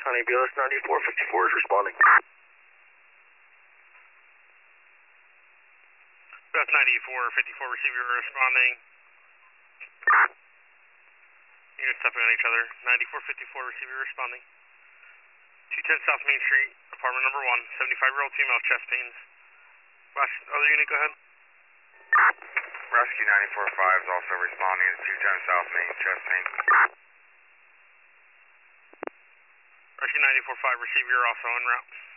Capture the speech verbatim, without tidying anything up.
Honey B L S ninety-four fifty-four is responding. B L S ninety-four fifty-four, receive your responding. Units stepping on each other. ninety-four fifty-four, receive your responding. two ten South Main Street, apartment number one, seventy-five-year-old female, chest pains. Last other unit, go ahead. Rescue ninety-four five is also responding to two ten South Main, chest pain. Rescue ninety-four five, receive your also en route.